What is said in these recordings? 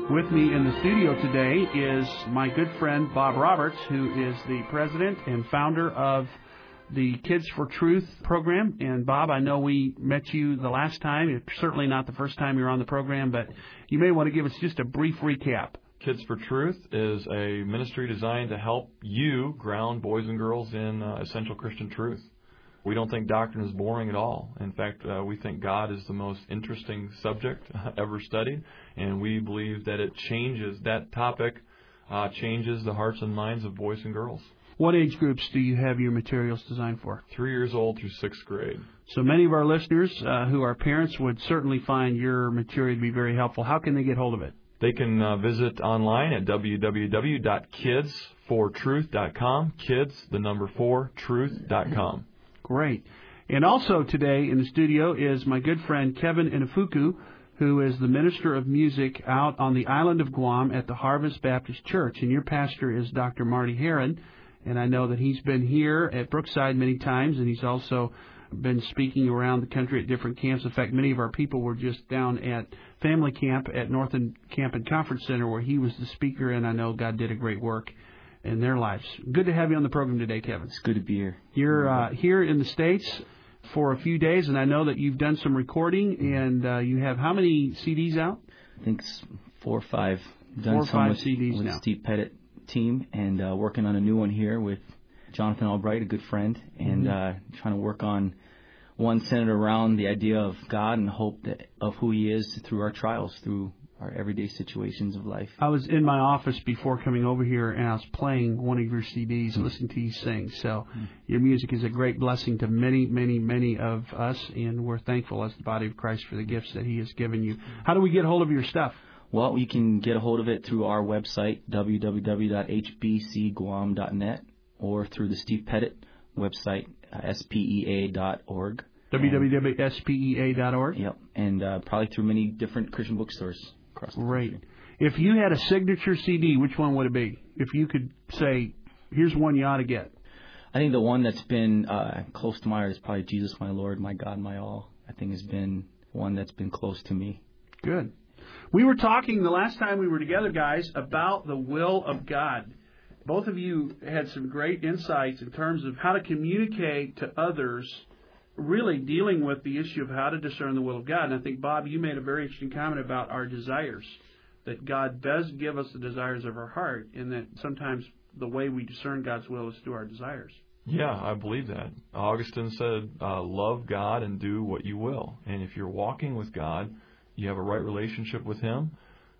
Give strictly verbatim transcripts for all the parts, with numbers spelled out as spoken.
With me in the studio today is my good friend Bob Roberts, who is the president and founder of the Kids for Truth program. And Bob, I know we met you the last time. It's certainly not the first time you're on the program, but you may want to give us just a brief recap. Kids for Truth is a ministry designed to help you ground boys and girls in uh, essential Christian truth. We don't think doctrine is boring at all. In fact, uh, we think God is the most interesting subject ever studied, and we believe that it changes, that topic uh, changes the hearts and minds of boys and girls. What age groups do you have your materials designed for? Three years old through sixth grade. So many of our listeners uh, who are parents would certainly find your material to be very helpful. How can they get hold of it? They can uh, visit online at w w w dot kids for truth dot com, kids, the number four, truth dot com. Great. And also today in the studio is my good friend Kevin Inafuku, who is the minister of music out on the island of Guam at the Harvest Baptist Church. And your pastor is Doctor Marty Heron, and I know that he's been here at Brookside many times, and he's also been speaking around the country at different camps. In fact, many of our people were just down at family camp at Northern Camp and Conference Center where he was the speaker, and I know God did a great work in their lives. Good to have you on the program today, Kevin. It's good to be here. You're uh, here in the States for a few days, and I know that you've done some recording, and uh, you have how many C Ds out? I think it's four or five. Done Four or some five with, C Ds with now. Steve Pettit team, and uh, working on a new one here with Jonathan Albright, a good friend, and mm-hmm. uh, trying to work on one centered around the idea of God and hope that, of who He is through our trials, through our everyday situations of life. I was in my office before coming over here, and I was playing one of your C Ds, mm-hmm. listening to you sing. So mm-hmm. your music is a great blessing to many, many, many of us, and we're thankful as the body of Christ for the gifts that He has given you. How do we get hold of your stuff? Well, you can get a hold of it through our website, w w w dot h b c guam dot net, or through the Steve Pettit website, uh, s p e a dot org. w w w dot s p e a dot org? Yep, and uh, probably through many different Christian bookstores. Great. If you had a signature C D, which one would it be? If you could say, here's one you ought to get. I think the one that's been uh, close to my heart is probably Jesus, my Lord, my God, my all. I think has been one that's been close to me. Good. We were talking the last time we were together, guys, about the will of God. Both of you had some great insights in terms of how to communicate to others, really dealing with the issue of how to discern the will of God. And I think, Bob, you made a very interesting comment about our desires, that God does give us the desires of our heart, and that sometimes the way we discern God's will is through our desires. Yeah, I believe that. Augustine said, uh, love God and do what you will. And if you're walking with God, you have a right relationship with Him,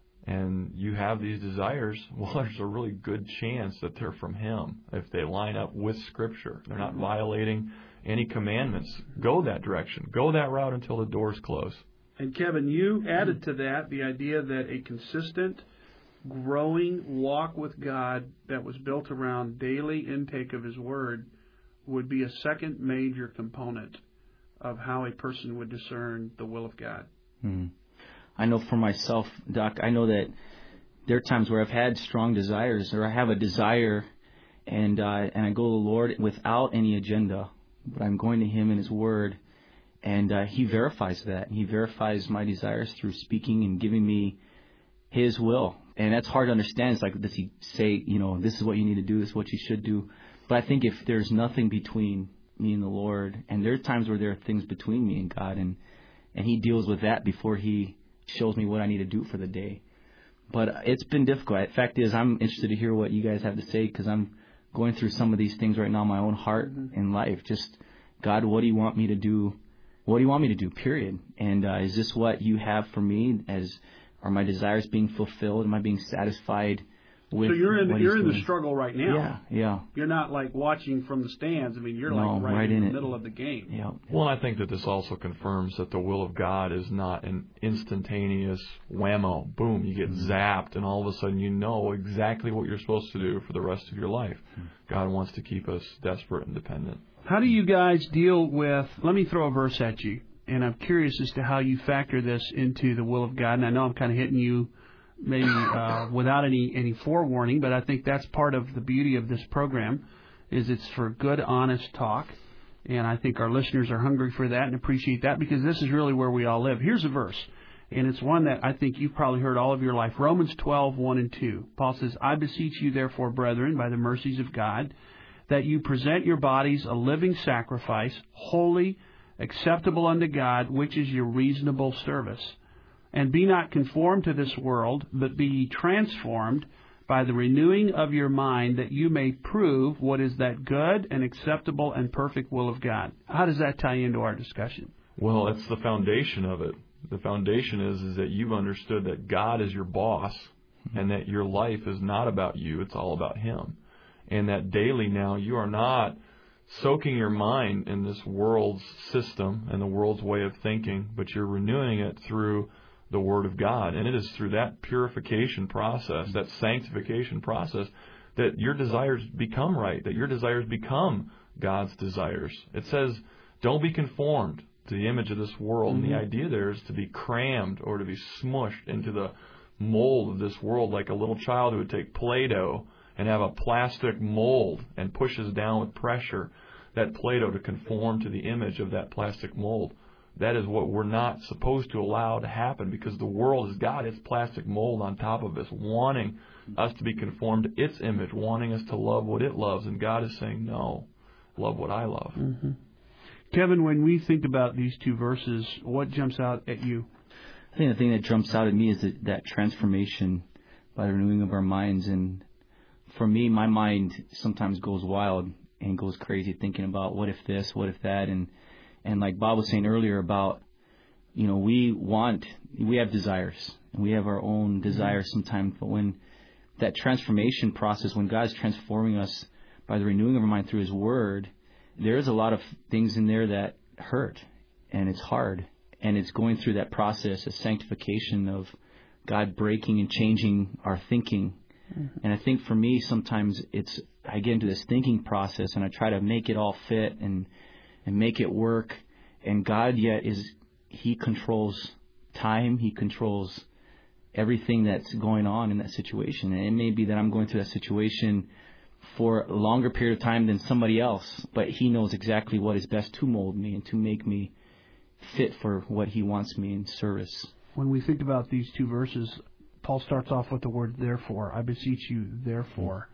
and you have these desires, well, there's a really good chance that they're from Him if they line up with Scripture. They're not violating any commandments. Go that direction. Go that route until the doors close. And Kevin, you added to that the idea that a consistent, growing walk with God that was built around daily intake of His Word would be a second major component of how a person would discern the will of God. Hmm. I know for myself, Doc, I know that there are times where I've had strong desires, or I have a desire, and uh, and I go to the Lord without any agenda, but I'm going to Him in His Word, and uh, He verifies that. He verifies my desires through speaking and giving me His will. And that's hard to understand. It's like, does He say, you know, this is what you need to do, this is what you should do? But I think if there's nothing between me and the Lord, and there are times where there are things between me and God, and, and He deals with that before He shows me what I need to do for the day. But it's been difficult. The fact is, I'm interested to hear what you guys have to say, because I'm going through some of these things right now in my own heart and mm-hmm. life. Just, God, what do you want me to do? What do you want me to do, period? And uh, is this what you have for me? As are my desires being fulfilled? Am I being satisfied with So you're in, what you're He's in doing? the struggle right now. Yeah, yeah. You're not like watching from the stands. I mean, you're no, like right, right in, in the it. middle of the game. Yeah. Well, I think that this also confirms that the will of God is not an instantaneous whammo, boom, you get zapped, and all of a sudden you know exactly what you're supposed to do for the rest of your life. God wants to keep us desperate and dependent. How do you guys deal with, let me throw a verse at you, and I'm curious as to how you factor this into the will of God, and I know I'm kind of hitting you maybe uh, without any, any forewarning, but I think that's part of the beauty of this program, is it's for good, honest talk, and I think our listeners are hungry for that and appreciate that, because this is really where we all live. Here's a verse, And it's one that I think you've probably heard all of your life. Romans twelve, one and two. Paul says, I beseech you, therefore, brethren, by the mercies of God, that you present your bodies a living sacrifice, holy, acceptable unto God, which is your reasonable service. And be not conformed to this world, but be ye transformed by the renewing of your mind, that you may prove what is that good and acceptable and perfect will of God. How does that tie into our discussion? Well, it's the foundation of it. The foundation is, is that you've understood that God is your boss and that your life is not about you, it's all about Him. And that daily now you are not soaking your mind in this world's system and the world's way of thinking, but you're renewing it through the Word of God. And it is through that purification process, that sanctification process, that your desires become right, that your desires become God's desires. It says, don't be conformed to the image of this world. Mm-hmm. And the idea there is to be crammed or to be smushed into the mold of this world, like a little child who would take Play-Doh and have a plastic mold and pushes down with pressure that Play-Doh to conform to the image of that plastic mold. That is what we're not supposed to allow to happen, because the world has got its plastic mold on top of us, wanting us to be conformed to its image, wanting us to love what it loves. And God is saying, no, love what I love. Mm-hmm. Kevin, when we think about these two verses, what jumps out at you? I think the thing that jumps out at me is that, that transformation by the renewing of our minds. And for me, my mind sometimes goes wild and goes crazy thinking about what if this, what if that, and And like Bob was saying earlier about, you know, we want, we have desires, and we have our own desires sometimes, but when that transformation process, when God's transforming us by the renewing of our mind through His Word, there's a lot of things in there that hurt, and it's hard, and it's going through that process of sanctification of God breaking and changing our thinking. Mm-hmm. And I think for me, sometimes it's, I get into this thinking process, and I try to make it all fit and and make it work. And God yet is, He controls time. He controls everything that's going on in that situation. And it may be that I'm going through that situation for a longer period of time than somebody else, but He knows exactly what is best to mold me and to make me fit for what He wants me in service. When we think about these two verses, Paul starts off with the word therefore. I beseech you, therefore.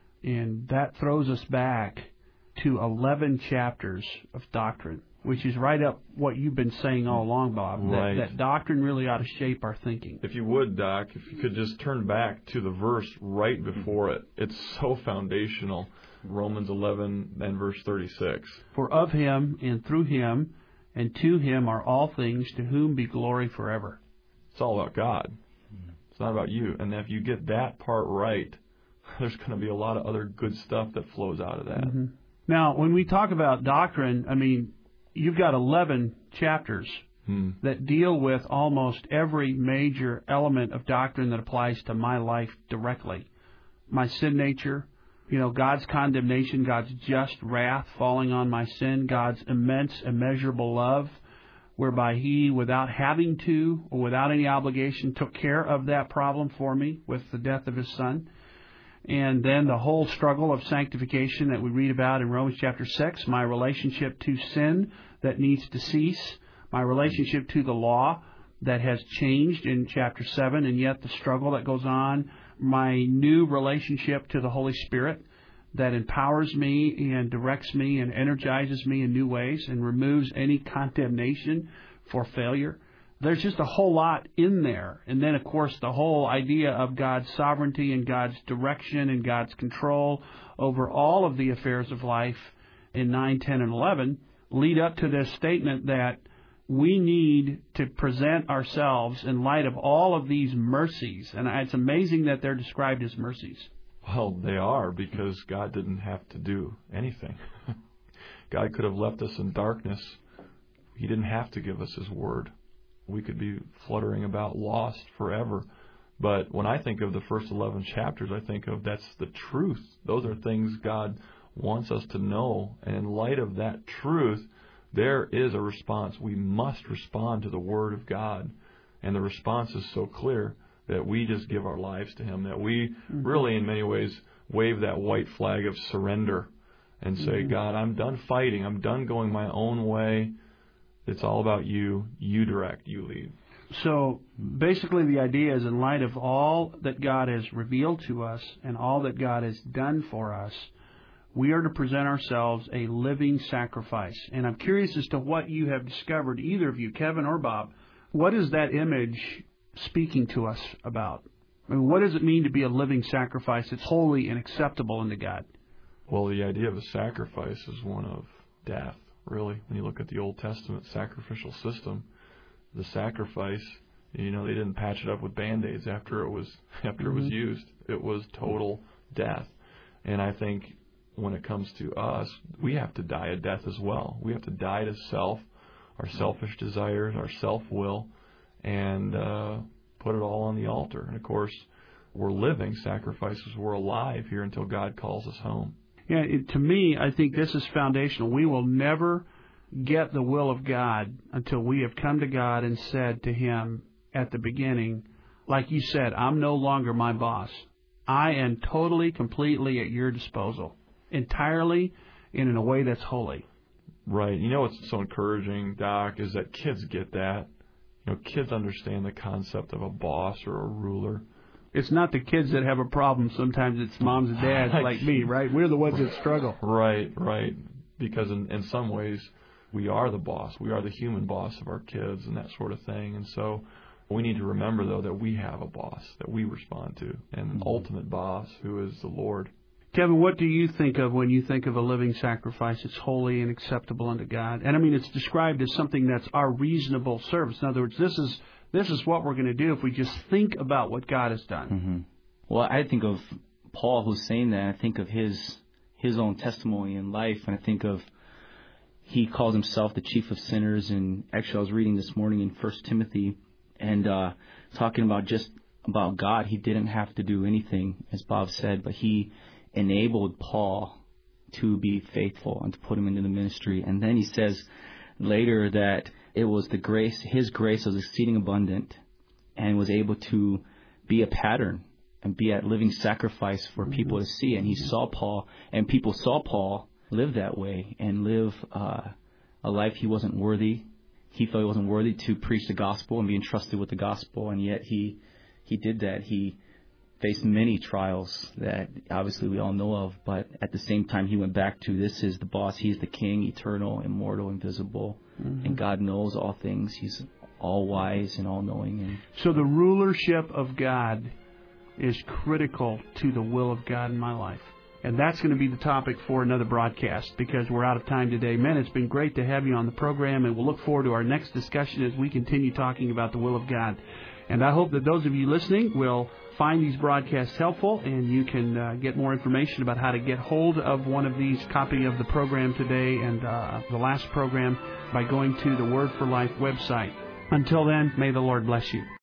And that throws us back to eleven chapters of doctrine, which is right up what you've been saying all along, Bob. Right. That, that doctrine really ought to shape our thinking. If you would, Doc, if you could just turn back to the verse right before it. It's so foundational. Romans eleven and verse thirty-six. For of Him and through Him and to Him are all things, to whom be glory forever. It's all about God. It's not about you. And if you get that part right, there's going to be a lot of other good stuff that flows out of that. Mm-hmm. Now, when we talk about doctrine, I mean, you've got eleven chapters hmm. that deal with almost every major element of doctrine that applies to my life directly. My sin nature, you know, God's condemnation, God's just wrath falling on my sin, God's immense, immeasurable love, whereby He, without having to or without any obligation, took care of that problem for me with the death of His Son. And then the whole struggle of sanctification that we read about in Romans chapter six, my relationship to sin that needs to cease, my relationship to the law that has changed in chapter seven, and yet the struggle that goes on, my new relationship to the Holy Spirit that empowers me and directs me and energizes me in new ways and removes any condemnation for failure. There's just a whole lot in there. And then, of course, the whole idea of God's sovereignty and God's direction and God's control over all of the affairs of life in nine, ten, and eleven lead up to this statement that we need to present ourselves in light of all of these mercies. And it's amazing that they're described as mercies. Well, they are, because God didn't have to do anything. God could have left us in darkness. He didn't have to give us His Word. We could be fluttering about lost forever. But when I think of the first eleven chapters, I think of that's the truth. Those are things God wants us to know. And in light of that truth, there is a response. We must respond to the Word of God. And the response is so clear that we just give our lives to Him, that we mm-hmm. really, in many ways, wave that white flag of surrender and say, mm-hmm. God, I'm done fighting. I'm done going my own way. It's all about You. You direct. You lead. So basically the idea is, in light of all that God has revealed to us and all that God has done for us, we are to present ourselves a living sacrifice. And I'm curious as to what you have discovered, either of you, Kevin or Bob. What is that image speaking to us about? I mean, what does it mean to be a living sacrifice that's holy and acceptable unto God? Well, the idea of a sacrifice is one of death, really. When you look at the Old Testament sacrificial system, the sacrifice, you know, they didn't patch it up with Band-Aids after it was after mm-hmm. it was used. It was total death. And I think when it comes to us, we have to die a death as well. We have to die to self, our selfish desires, our self-will, and uh, put it all on the altar. And, of course, we're living sacrifices. We're alive here until God calls us home. Yeah, it, to me, I think this is foundational. We will never get the will of God until we have come to God and said to Him at the beginning, like you said, I'm no longer my boss. I am totally, completely at your disposal, entirely and in a way that's holy. Right. You know what's so encouraging, Doc, is that kids get that. You know, kids understand the concept of a boss or a ruler. It's not the kids that have a problem. Sometimes it's moms and dads like me, right? We're the ones that struggle. Right, right. Because in, in some ways, we are the boss. We are the human boss of our kids and that sort of thing. And so we need to remember, though, that we have a boss that we respond to, and an ultimate boss who is the Lord. Kevin, what do you think of when you think of a living sacrifice that's holy and acceptable unto God? And I mean, it's described as something that's our reasonable service. In other words, this is this is what we're going to do if we just think about what God has done. Mm-hmm. Well, I think of Paul who's saying that. I think of his his own testimony in life, and I think of he calls himself the chief of sinners. And actually, I was reading this morning in First Timothy and uh, talking about just about God. He didn't have to do anything, as Bob said, but he enabled Paul to be faithful and to put him into the ministry. And then he says later that it was the grace, his grace was exceeding abundant and was able to be a pattern and be a living sacrifice for mm-hmm. people to see. And he saw Paul, and people saw Paul live that way and live uh, a life he wasn't worthy. He felt he wasn't worthy to preach the gospel and be entrusted with the gospel, and yet he he did that. He faced many trials that obviously we all know of, but at the same time he went back to, this is the boss, he's the king, eternal, immortal, invisible, mm-hmm. and God knows all things. He's all wise and all knowing. And so the rulership of God is critical to the will of God in my life. And that's going to be the topic for another broadcast because we're out of time today. Men, it's been great to have you on the program, and we'll look forward to our next discussion as we continue talking about the will of God. And I hope that those of you listening will find these broadcasts helpful, and you can uh, get more information about how to get hold of one of these, copy of the program today and uh, the last program, by going to the Word for Life website. Until then, may the Lord bless you.